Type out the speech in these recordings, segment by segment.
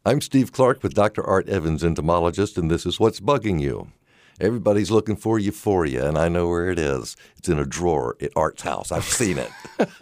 I'm Steve Clark with Dr. Art Evans, entomologist, and this is What's Bugging You. Everybody's looking for euphoria, and I know where it is. It's in a drawer at Art's house. I've seen it.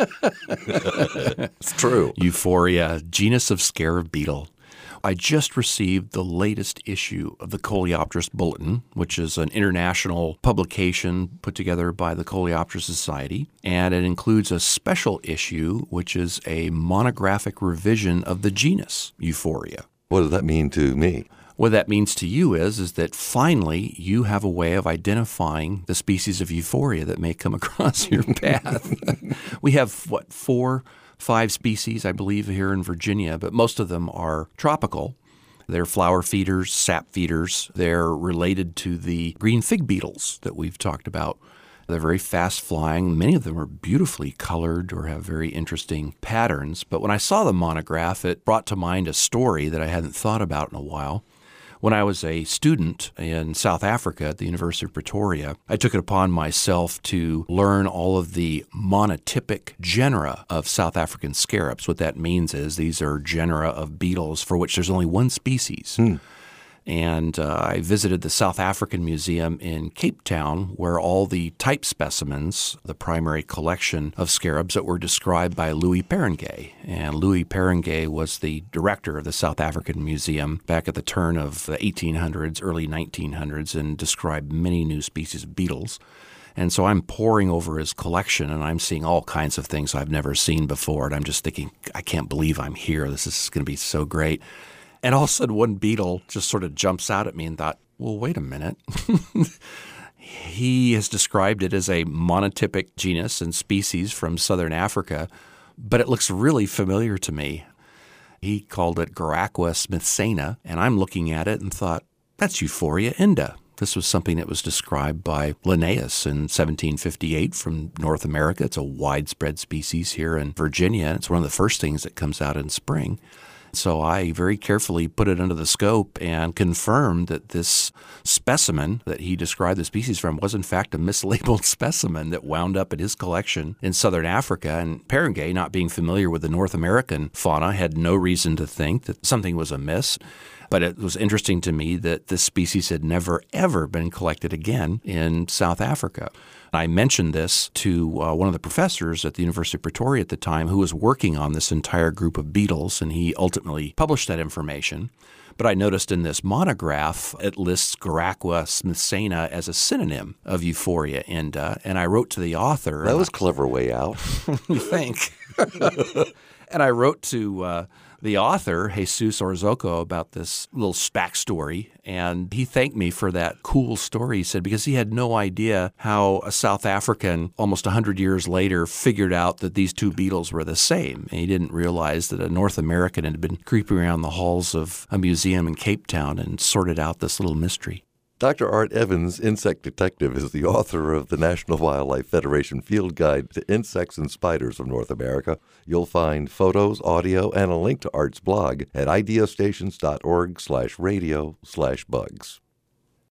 It's true. Euphoria, genus of scarab beetle. I just received the latest issue of the Coleopterus Bulletin, which is an international publication put together by the Coleopterus Society, and it includes a special issue, which is a monographic revision of the genus Euphoria. What does that mean to me? What that means to you is that finally you have a way of identifying the species of Euphoria that may come across your path. We have, 5 species, I believe, here in Virginia, but most of them are tropical. They're flower feeders, sap feeders. They're related to the green fig beetles that we've talked about. They're very fast flying. Many of them are beautifully colored or have very interesting patterns. But when I saw the monograph, it brought to mind a story that I hadn't thought about in a while. When I was a student in South Africa at the University of Pretoria, I took it upon myself to learn all of the monotypic genera of South African scarabs. What that means is these are genera of beetles for which there's only one species. And I visited the South African Museum in Cape Town, where all the type specimens, the primary collection of scarabs that were described by Louis Perengay. And Louis Perengay was the director of the South African Museum back at the turn of the 1800s, early 1900s, and described many new species of beetles. And so I'm poring over his collection, and I'm seeing all kinds of things I've never seen before. And I'm just thinking, I can't believe I'm here. This is going to be so great. And all of a sudden, one beetle just sort of jumps out at me and thought, well, wait a minute. He has described it as a monotypic genus and species from southern Africa, but it looks really familiar to me. He called it Garacua smithsana, and I'm looking at it and thought, that's Euphoria inda. This was something that was described by Linnaeus in 1758 from North America. It's a widespread species here in Virginia. It's one of the first things that comes out in spring. So I very carefully put it under the scope and confirmed that this specimen that he described the species from was in fact a mislabeled specimen that wound up in his collection in southern Africa. And Perengay, not being familiar with the North American fauna, had no reason to think that something was amiss. But it was interesting to me that this species had never, ever been collected again in South Africa. I mentioned this to one of the professors at the University of Pretoria at the time who was working on this entire group of beetles, and he ultimately published that information. But I noticed in this monograph, it lists Garacua smithsana as a synonym of Euphoria inda, and I wrote to the author. That was a clever way out. You think? And I wrote to the author, Jesus Orzoko, about this little backstory, and he thanked me for that cool story, he said, because he had no idea how a South African, almost 100 years later, figured out that these two beetles were the same. And he didn't realize that a North American had been creeping around the halls of a museum in Cape Town and sorted out this little mystery. Dr. Art Evans, insect detective, is the author of the National Wildlife Federation Field Guide to Insects and Spiders of North America. You'll find photos, audio, and a link to Art's blog at ideastations.org/radio/bugs.